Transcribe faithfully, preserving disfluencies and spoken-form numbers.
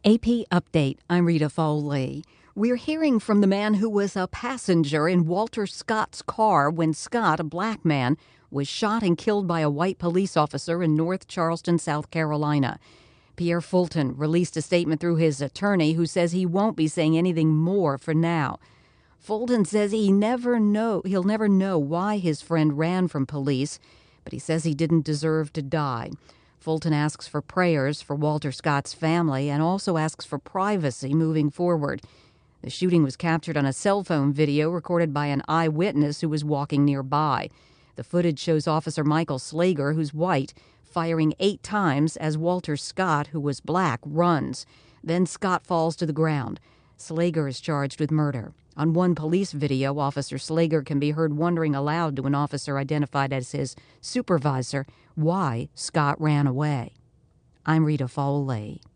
A P Update. I'm Rita Foley. We're hearing from the man who was a passenger in Walter Scott's car when Scott, a black man, was shot and killed by a white police officer in North Charleston, South Carolina. Pierre Fulton released a statement through his attorney, who says he won't be saying anything more for now. Fulton says he never know he'll never know why his friend ran from police, but he says he didn't deserve to die. Fulton asks for prayers for Walter Scott's family and also asks for privacy moving forward. The shooting was captured on a cell phone video recorded by an eyewitness who was walking nearby. The footage shows Officer Michael Slager, who's white, firing eight times as Walter Scott, who was black, runs. Then Scott falls to the ground. Slager is charged with murder. On one police video, Officer Slager can be heard wondering aloud to an officer identified as his supervisor why Scott ran away. I'm Rita Foley.